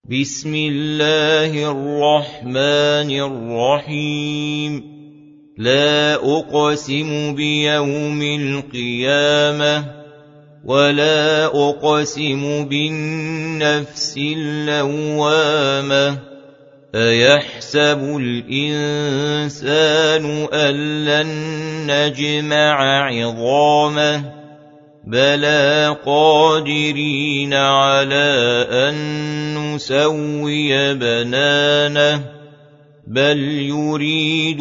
بسم الله الرحمن الرحيم لا أقسم بيوم القيامة ولا أقسم بالنفس اللوامة أيحسب الإنسان أن لن نجمع عظامه بلى قادرين على أن نسوي بنانه بل يريد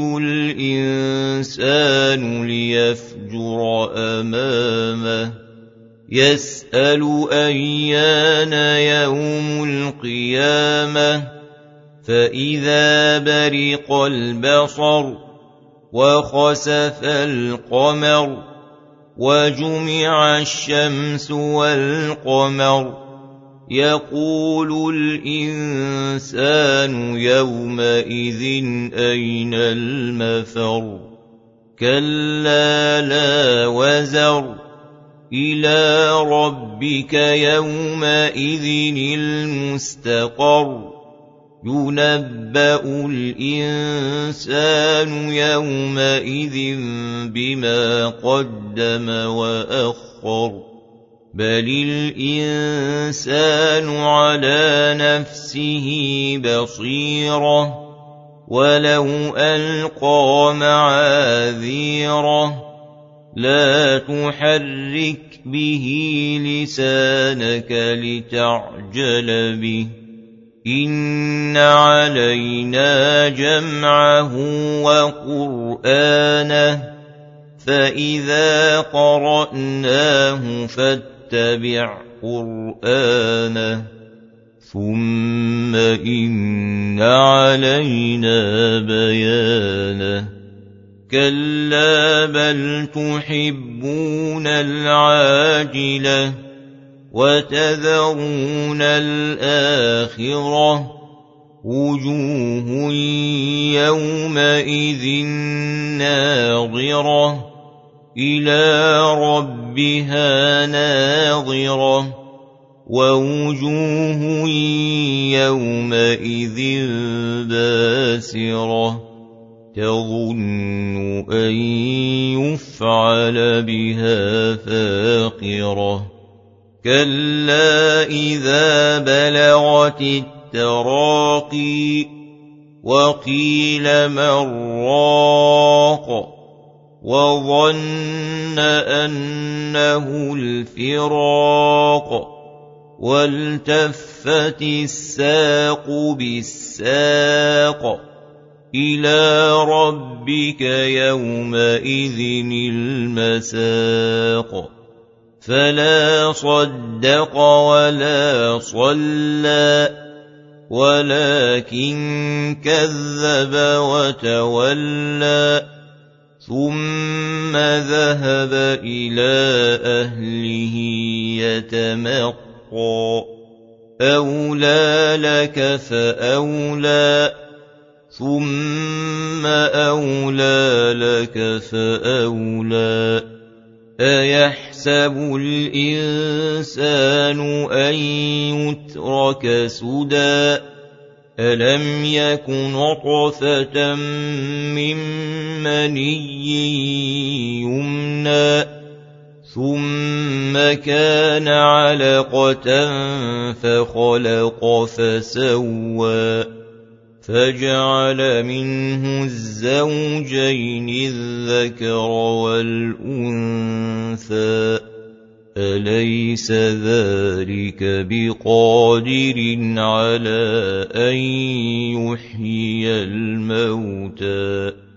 الإنسان ليفجر أمامه يسأل أيان يوم القيامة فإذا برق البصر وخسف القمر وجمع الشمس والقمر يقول الإنسان يومئذ أين المفر كلا لا وزر إلى ربك يومئذ المستقر ينبأ الإنسان يومئذ بما قدم وأخر بل الإنسان على نفسه بصيرة ولو ألقى معاذيره لا تحرك به لسانك لتعجل به إن علينا جمعه وقرآنه فإذا قرأناه فاتبع قرآنه ثم إن علينا بيانه كلا بل تحبون العاجلة وتذرون الآخرة وجوه يومئذ ناظرة إلى ربها ناظرة ووجوه يومئذ باسرة تظن أن يفعل بها فاقرة كلا إذا بلغت التراقي وقيل من راق وظن أنه الفراق والتفت الساق بالساق إلى ربك يومئذ المساق فلا صدق ولا صلى ولكن كذب وتولى ثم ذهب إلى أهله يتمطى أولى لك فأولى ثم أولى لك فأولى أيحسب الإنسان أن يترك سدى ألم يك نطفة من مني يمنى ثم كان علقة فخلق فسوى فجعل منه الزوجين الذكر والأنثى أليس ذلك بقادر على أن يحيي الموتى